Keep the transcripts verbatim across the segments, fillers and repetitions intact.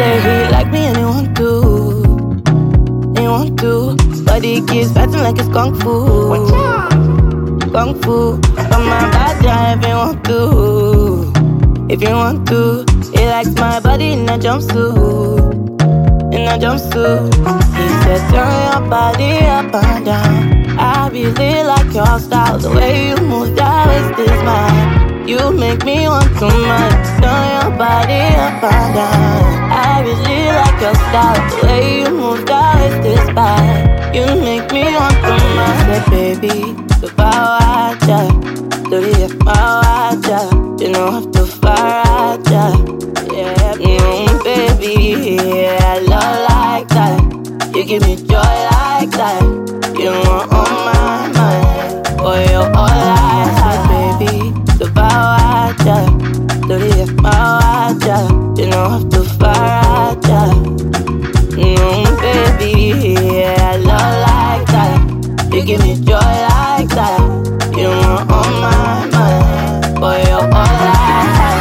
say he like me and he want to, he want to. But he keeps fighting like it's kung fu, kung fu. But my bad guy if he want to, if you want to. He likes my body in a jumpsuit, in a jumpsuit. He said turn your body up and down. I really like your style, the way you move that waist is mine. You make me want to mind. Turn your body up and down. I really like your style, the way you move that waist is mine. You make me want to mind. Say baby, the bawaja, the real bawaja. You know have to faraja. Yeah, mm, baby, yeah, I love like that. You give me joy like that. You are on my mind. Boy, you're all I have, baby. The bawaja, the real bawaja. You know have to faraja. Mm, baby, yeah, I love like that. You give me joy like that. You are on my mind. Boy, you're all I have.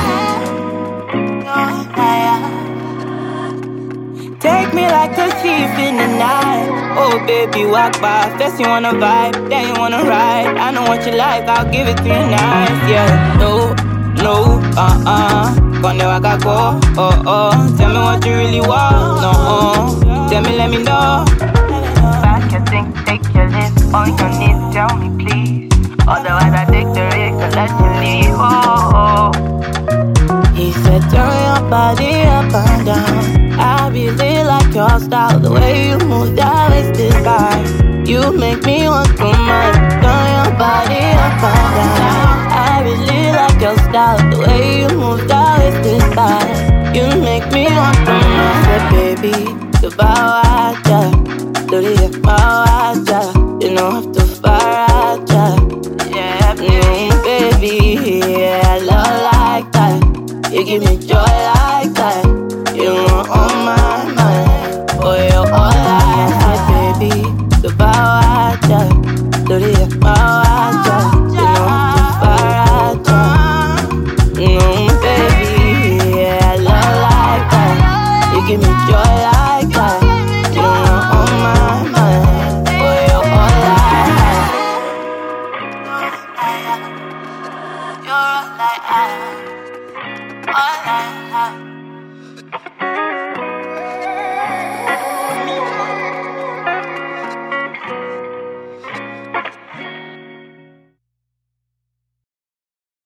Take me like a thief in the night. Oh baby, walk by. First you wanna vibe, then you wanna ride. I know what you like, I'll give it to you nice. Yeah, no, no, uh-uh. Gonna walk I go, oh, oh. Tell me what you really want, no, oh. Tell me, let me know. Back your thing, take your lips on your knees, tell me please. Otherwise I take the risk and let you leave, oh, oh. He said turn your body up and down. I really like your style, the way you move that waist is fine. You make me want to mind. Turn your body up and down. I really like your style, the way you move that waist is fine. You make me want to mind. Say baby, the bawaja, the real bawaja. You know have to faraja. Yeah, mm, baby, yeah, I love like that. You give me joy like that. You are on my mind. Boy, you're all I have, baby. The bawaja, the real bawaja. You know the faraja. Mm, baby, yeah, I love like that. You give me joy like that. You are on my mind. Boy, you're all I have. You're all I have. All I have.